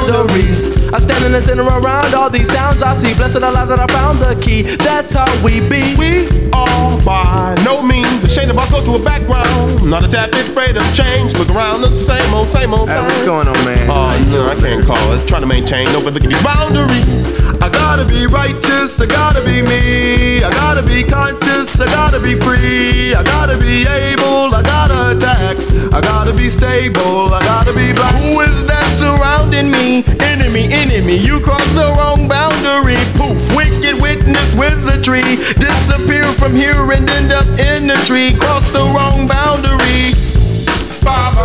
boundaries. I stand in the center around all these sounds I see. Blessed Allah that I found the key. That's how we be. We are by no means ashamed of our cultural background. Not a tad bit afraid of change. Look around, it's the same old Hey, thing. what's going on, man? Oh, no, I can't call it. Trying to maintain, no, but look at these boundaries. I gotta be righteous, I gotta be me. I gotta be conscious, I gotta be free. I gotta be able, I gotta attack. I gotta be stable, I gotta be black. Who is that surrounding me? Enemy, you cross the wrong boundary. Poof, wicked witness wizardry. Disappear from here and end up in the tree. Cross the wrong boundary. Ba-ba.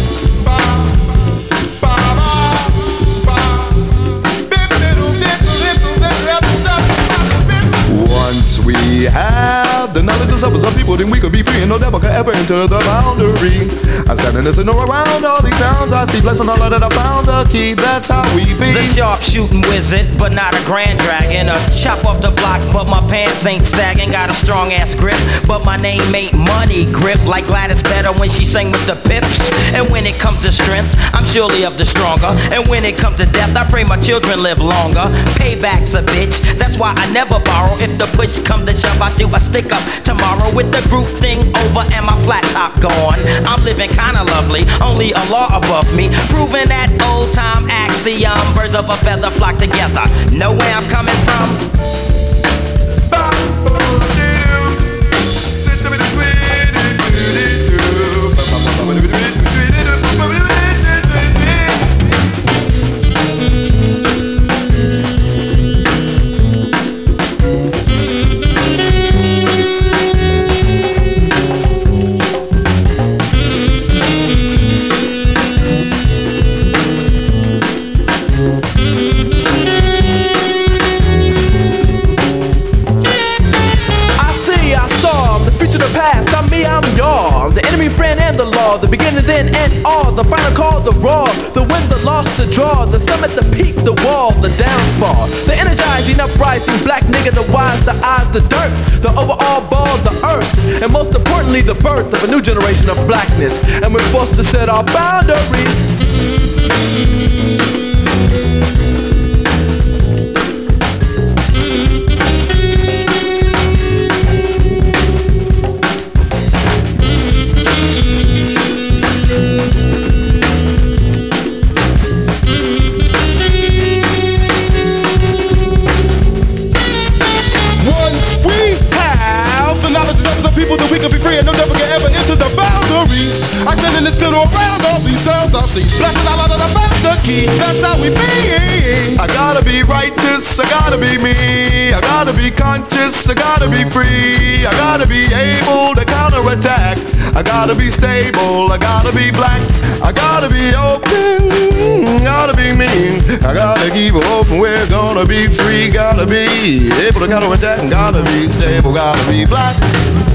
Once we have the knowledge of some people, then we could be free and no devil can ever enter the boundary. I stand and listen around all these sounds I see. Blessing all that I found the key, that's how we be. The sharpshooting wizard, but not a grand dragon. A chop off the block, but my pants ain't sagging. Got a strong ass grip, but my name ain't money grip. Like Gladys better when she sang with the pips. And when it comes to strength, I'm surely of the stronger. And when it comes to death, I pray my children live longer. Payback's a bitch, that's why I never borrow. If the push come to shove, I do a stick up tomorrow with the group thing over and my flat top gone. I'm living kinda lovely, only Allah above me, proving that old time axiom. Birds of a feather flock together. Know where I'm coming from? The enemy, friend, and the law. The beginning, then, and all. The final call, the raw. The win, the loss, the draw. The summit, the peak, the wall, the downfall. The energizing, uprising, black nigga, the wise, the eyes, the dirt. The overall ball, the earth. And most importantly, the birth of a new generation of blackness. And we're forced to set our boundaries. That we can be free and no devil can ever enter the boundaries. I stand in the center around all these sounds I see. Blessed all out of the found the key, that's how we be. I gotta be righteous, I gotta be me. I gotta be conscious, I gotta be free. I gotta be able to counterattack. I gotta be stable, I gotta be black. I gotta be open, gotta be mean. I gotta keep open, we're gonna be free. Gotta be able to counterattack, gotta be stable, gotta be black.